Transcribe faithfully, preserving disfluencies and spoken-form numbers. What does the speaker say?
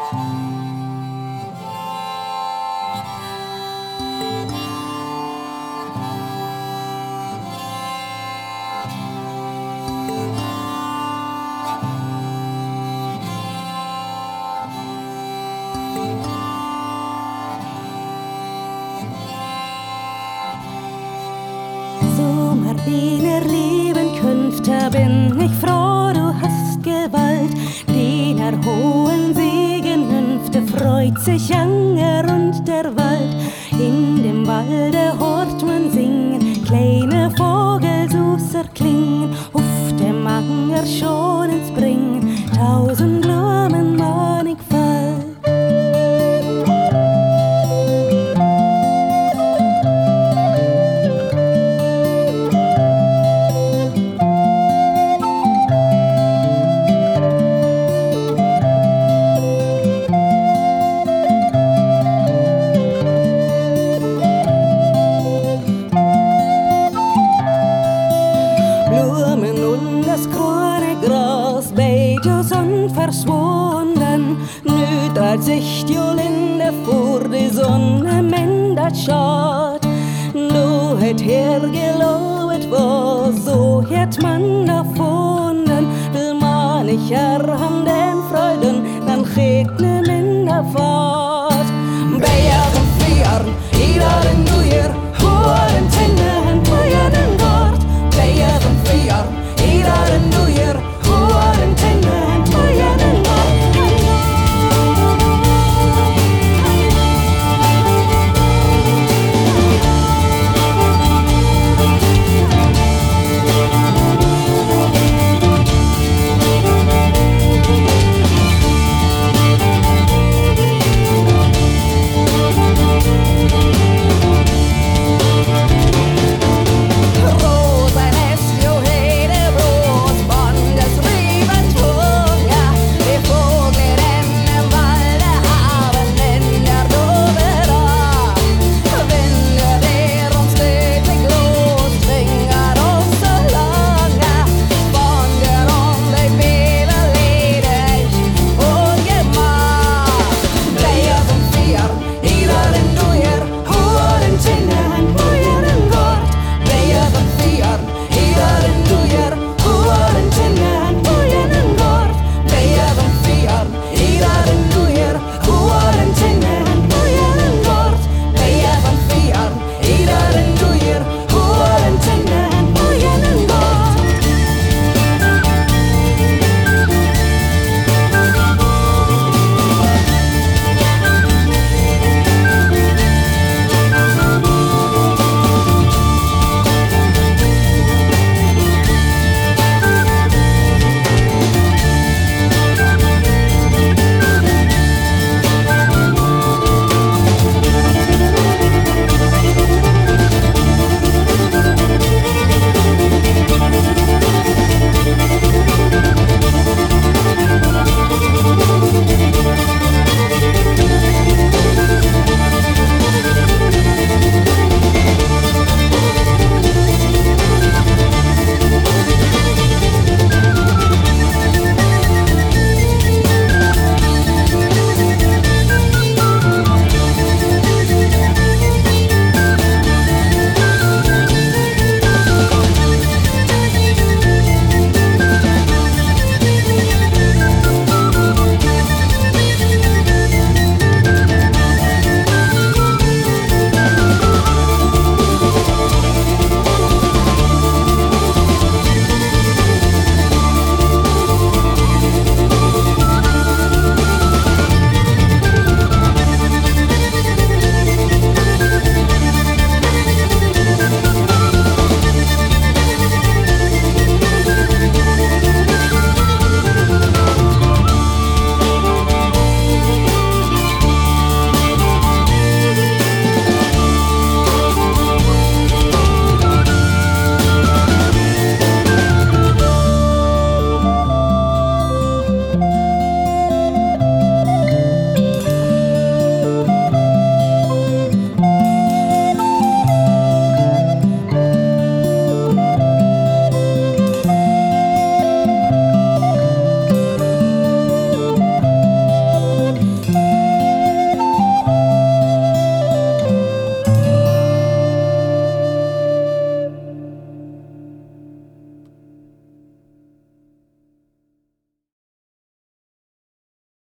Deiner lieben Künfte bin ich froh, du hast Gewalt. Deiner hohen Segenhünfte freut sich Anger und der Wald. In dem Walde hört man singen, kleine Vogel süßer klingen. Auf dem Anger schon ins Bringen, tausend Blumen mannigfalt. Verschwunden, nu drar sich Jolinde vor die Sonne mindert schad. Du het hergelovet var, så het man erfunden, will man nicht erhanden.